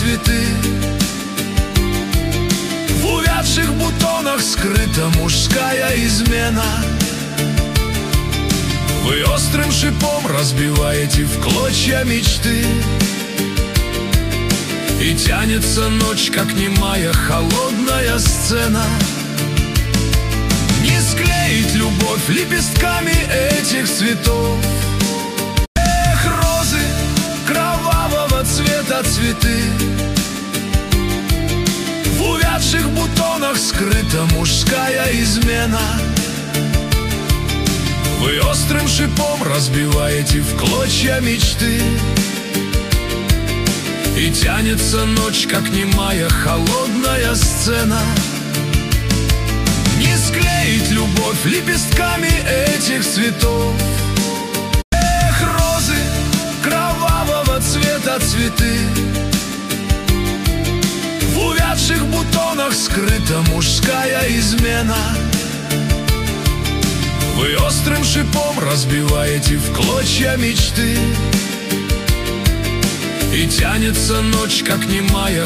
цветы. В увядших бутонах скрыта мужская измена. Вы острым шипом разбиваете в клочья мечты. И тянется ночь, как немая холодная сцена. Не склеить любовь лепестками этих цветов. Эх, розы кровавого цвета цветы. В увядших бутонах скрыта мужская измена. Вы острым шипом разбиваете в клочья мечты. И тянется ночь, как немая холодная сцена. Не склеить любовь лепестками этих цветов. Эх, розы кровавого цвета цветы. В увядших бутонах скрыта мужская измена. Вы острым шипом разбиваете в клочья мечты. И тянется ночь, как немая